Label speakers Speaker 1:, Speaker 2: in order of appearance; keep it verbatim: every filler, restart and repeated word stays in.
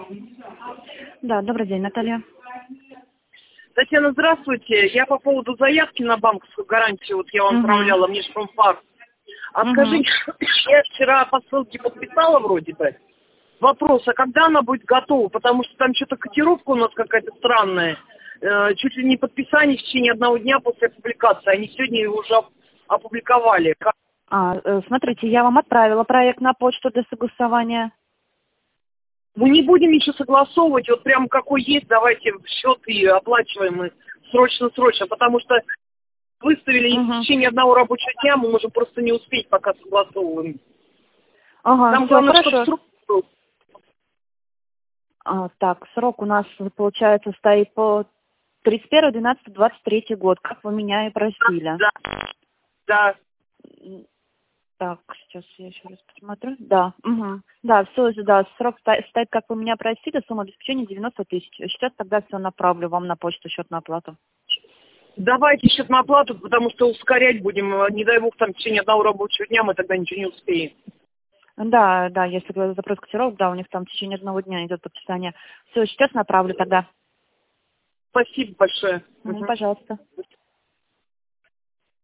Speaker 1: Да, добрый день, Наталья.
Speaker 2: Татьяна, здравствуйте. Я по поводу заявки на банковскую гарантию, вот я вам
Speaker 1: Угу.
Speaker 2: отправляла, мне же промфакт. А
Speaker 1: Угу.
Speaker 2: скажите, я вчера по ссылке подписала вроде бы. Вопрос, а когда она будет готова? Потому что там что-то котировка у нас какая-то странная. Э, чуть ли не подписание в течение одного дня после публикации. Они сегодня его уже оп- опубликовали. Как-
Speaker 1: А, э, смотрите, я вам отправила проект на почту для согласования.
Speaker 2: Мы не будем ничего согласовывать, вот прям какой есть, давайте в счет и оплачиваем мы срочно-срочно, потому что выставили в
Speaker 1: Угу.
Speaker 2: течение одного рабочего дня, мы можем просто не успеть, пока согласовываем.
Speaker 1: Ага,
Speaker 2: Там
Speaker 1: все,
Speaker 2: главное, чтобы
Speaker 1: хорошо.
Speaker 2: срок был.
Speaker 1: А, так, срок у нас, получается, стоит по тридцать первое двенадцатое двадцать третий год, как вы меня и просили.
Speaker 2: Да, да.
Speaker 1: М, Так, сейчас я еще раз посмотрю. Да, угу. Да, все, да, срок ста- стоит, как вы меня просили, сумма обеспечения девяносто тысяч. Сейчас тогда все направлю вам на почту счет на оплату.
Speaker 2: Давайте счет на оплату, потому что ускорять будем, э, не дай бог, там в течение одного рабочего дня мы тогда ничего не успеем.
Speaker 1: Да, да, если говорить запрос котировок, да, у них там в течение одного дня идет подписание. Все, сейчас направлю тогда.
Speaker 2: Спасибо большое.
Speaker 1: Мгм,
Speaker 2: Мгм.
Speaker 1: пожалуйста.